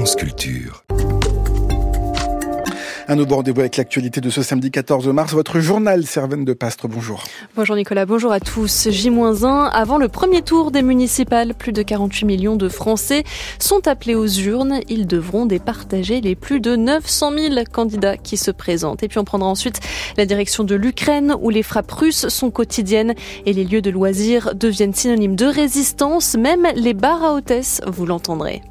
France Culture. Un nouveau rendez-vous avec l'actualité de ce samedi 14 mars. Votre journal, Servane de Pastre, bonjour. Bonjour Nicolas, bonjour à tous. J-1 avant le premier tour des municipales. Plus de 48 millions de Français sont appelés aux urnes. Ils devront départager les plus de 900 000 candidats qui se présentent. Et puis on prendra ensuite la direction de l'Ukraine où les frappes russes sont quotidiennes et les lieux de loisirs deviennent synonymes de résistance. Même les bars à hôtesses, vous l'entendrez.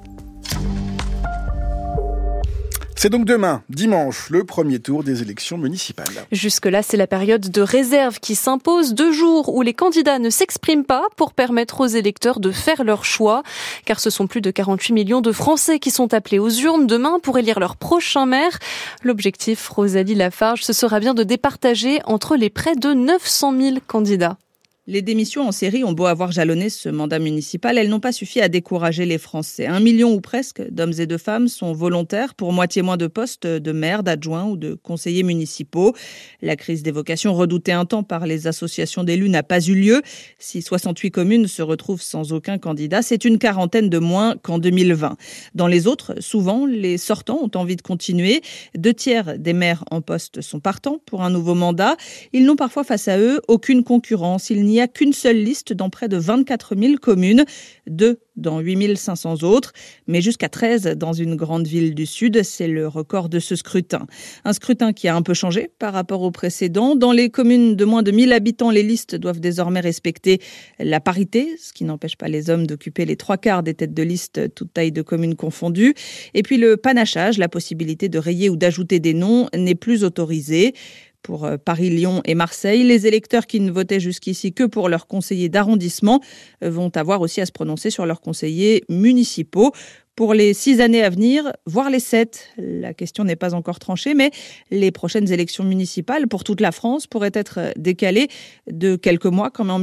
C'est donc demain, dimanche, le premier tour des élections municipales. Jusque-là, c'est la période de réserve qui s'impose, 2 jours où les candidats ne s'expriment pas pour permettre aux électeurs de faire leur choix. Car ce sont plus de 48 millions de Français qui sont appelés aux urnes demain pour élire leur prochain maire. L'objectif, Rosalie Lafarge, ce sera bien de départager entre les près de 900 000 candidats. Les démissions en série ont beau avoir jalonné ce mandat municipal, elles n'ont pas suffi à décourager les Français. 1 million ou presque d'hommes et de femmes sont volontaires pour moitié moins de postes de maires, d'adjoints ou de conseillers municipaux. La crise des vocations redoutée un temps par les associations d'élus n'a pas eu lieu. Si 68 communes se retrouvent sans aucun candidat, c'est une quarantaine de moins qu'en 2020. Dans les autres, souvent, les sortants ont envie de continuer. 2 tiers des maires en poste sont partants pour un nouveau mandat. Ils n'ont parfois face à eux aucune concurrence. Il n'y a qu'une seule liste dans près de 24 000 communes, 2 dans 8 500 autres, mais jusqu'à 13 dans une grande ville du Sud. C'est le record de ce scrutin. Un scrutin qui a un peu changé par rapport au précédent. Dans les communes de moins de 1000 habitants, les listes doivent désormais respecter la parité, ce qui n'empêche pas les hommes d'occuper les 3/4 des têtes de liste, toutes tailles de communes confondues. Et puis le panachage, la possibilité de rayer ou d'ajouter des noms, n'est plus autorisée. Pour Paris, Lyon et Marseille, les électeurs qui ne votaient jusqu'ici que pour leurs conseillers d'arrondissement vont avoir aussi à se prononcer sur leurs conseillers municipaux. Pour les 6 années à venir, voire les 7, la question n'est pas encore tranchée, mais les prochaines élections municipales pour toute la France pourraient être décalées de quelques mois, comme en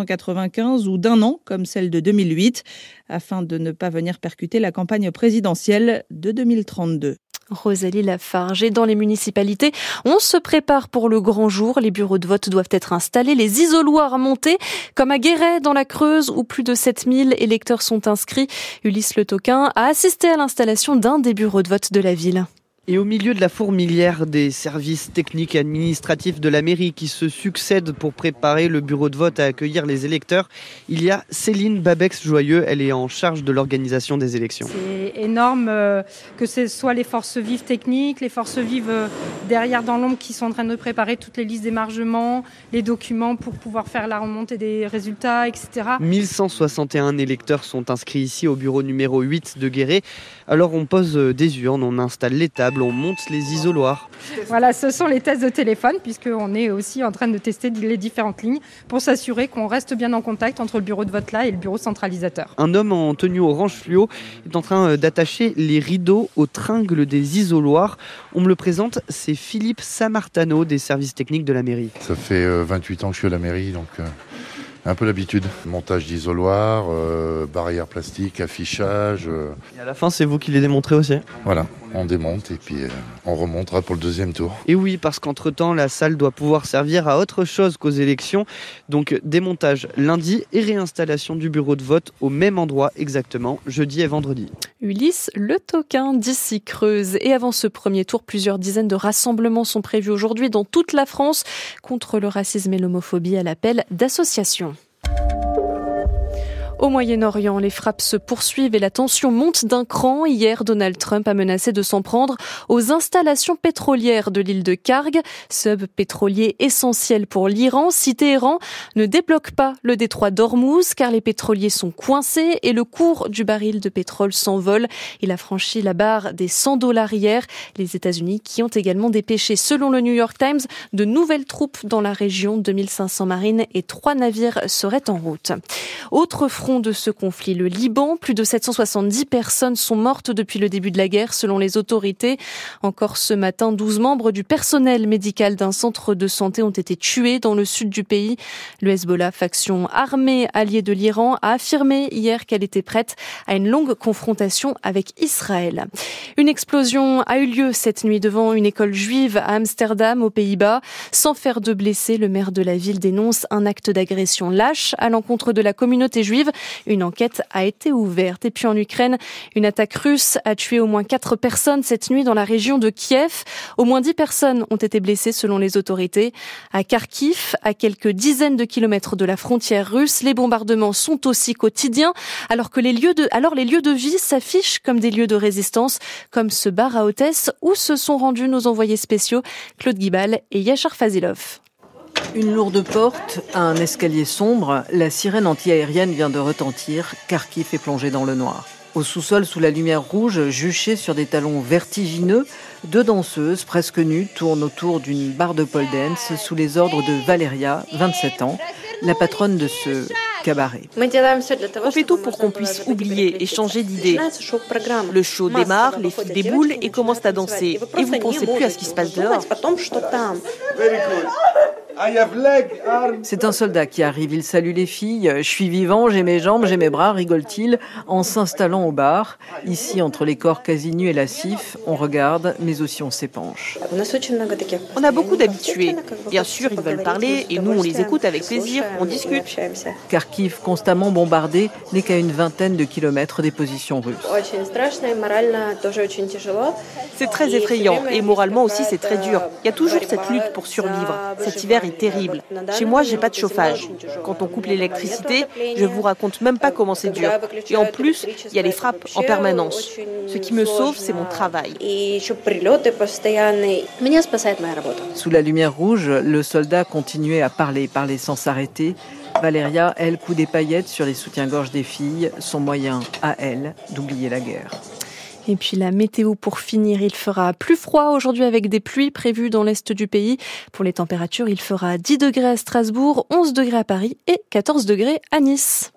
1995, ou d'1 an, comme celle de 2008, afin de ne pas venir percuter la campagne présidentielle de 2032. Rosalie Lafarge. Et dans les municipalités, on se prépare pour le grand jour. Les bureaux de vote doivent être installés, les isoloirs montés, comme à Guéret, dans la Creuse, où plus de 7000 électeurs sont inscrits. Ulysse Le Toquin a assisté à l'installation d'un des bureaux de vote de la ville. Et au milieu de la fourmilière des services techniques et administratifs de la mairie qui se succèdent pour préparer le bureau de vote à accueillir les électeurs, il y a Céline Babex-Joyeux. Elle est en charge de l'organisation des élections. C'est énorme que ce soit les forces vives techniques, les forces vives derrière dans l'ombre qui sont en train de préparer toutes les listes d'émargement, les documents pour pouvoir faire la remontée des résultats, etc. 1161 électeurs sont inscrits ici au bureau numéro 8 de Guéret. Alors on pose des urnes, on installe les tables, on monte les isoloirs. Voilà, ce sont les tests de téléphone, puisqu'on est aussi en train de tester les différentes lignes pour s'assurer qu'on reste bien en contact entre le bureau de vote là et le bureau centralisateur. Un homme en tenue orange fluo est en train d'attacher les rideaux aux tringles des isoloirs. On me le présente, c'est Philippe Samartano des services techniques de la mairie. Ça fait 28 ans que je suis à la mairie, donc un peu l'habitude. Montage d'isoloirs, barrières plastiques, affichage. Et à la fin, c'est vous qui les démontrez aussi. Voilà, on démonte et puis on remontera pour le deuxième tour. Et oui, parce qu'entre-temps, la salle doit pouvoir servir à autre chose qu'aux élections. Donc démontage lundi et réinstallation du bureau de vote au même endroit exactement, jeudi et vendredi. Ulysse Le Toquin d'ici Creuse. Et avant ce premier tour, plusieurs dizaines de rassemblements sont prévus aujourd'hui dans toute la France contre le racisme et l'homophobie à l'appel d'associations. Au Moyen-Orient, les frappes se poursuivent et la tension monte d'un cran. Hier, Donald Trump a menacé de s'en prendre aux installations pétrolières de l'île de Karg, sub pétrolier essentiel pour l'Iran. Si Téhéran ne débloque pas le détroit d'Ormuz, car les pétroliers sont coincés et le cours du baril de pétrole s'envole. Il a franchi la barre des $100 hier. Les États-Unis qui ont également dépêché, selon le New York Times, de nouvelles troupes dans la région. 2500 marines et 3 navires seraient en route. Autre front de ce conflit, le Liban. Plus de 770 personnes sont mortes depuis le début de la guerre, selon les autorités. Encore ce matin, 12 membres du personnel médical d'un centre de santé ont été tués dans le sud du pays. Le Hezbollah, faction armée alliée de l'Iran, a affirmé hier qu'elle était prête à une longue confrontation avec Israël. Une explosion a eu lieu cette nuit devant une école juive à Amsterdam, aux Pays-Bas. Sans faire de blessés, le maire de la ville dénonce un acte d'agression lâche à l'encontre de la communauté juive Une enquête a été ouverte. Et puis en Ukraine, une attaque russe a tué au moins 4 personnes cette nuit dans la région de Kiev. Au moins 10 personnes ont été blessées selon les autorités. À Kharkiv, à quelques dizaines de kilomètres de la frontière russe, les bombardements sont aussi quotidiens, alors les lieux de vie s'affichent comme des lieux de résistance, comme ce bar à hôtesse où se sont rendus nos envoyés spéciaux Claude Guibal et Yachar Fazilov. Une lourde porte, un escalier sombre, la sirène anti-aérienne vient de retentir, Kharkiv est plongé dans le noir. Au sous-sol, sous la lumière rouge, juchées sur des talons vertigineux, 2 danseuses, presque nues, tournent autour d'une barre de pole dance sous les ordres de Valeria, 27 ans, la patronne de ce cabaret. On fait tout pour qu'on puisse oublier et changer d'idée. Le show démarre, les filles déboulent et commencent à danser. Et vous ne pensez plus à ce qui se passe dehors. C'est un soldat qui arrive, il salue les filles. « Je suis vivant, j'ai mes jambes, j'ai mes bras », rigole-t-il, en s'installant au bar. Ici, entre les corps quasi nus et lascifs, on regarde, mais aussi on s'épanche. On a beaucoup d'habitués. Bien sûr, ils veulent parler et nous, on les écoute avec plaisir, on discute. Kharkiv, constamment bombardé, n'est qu'à une vingtaine de kilomètres des positions russes. C'est très effrayant et moralement aussi, c'est très dur. Il y a toujours cette lutte pour survivre. Cet hiver est terrible. Chez moi, j'ai pas de chauffage. Quand on coupe l'électricité, je vous raconte même pas comment c'est dur. Et en plus, il y a les frappes en permanence. Ce qui me sauve, c'est mon travail. Sous la lumière rouge, le soldat continuait à parler sans s'arrêter. Valeria, elle, coud des paillettes sur les soutiens-gorge des filles, son moyen à elle d'oublier la guerre. Et puis la météo pour finir, il fera plus froid aujourd'hui avec des pluies prévues dans l'est du pays. Pour les températures, il fera 10 degrés à Strasbourg, 11 degrés à Paris et 14 degrés à Nice.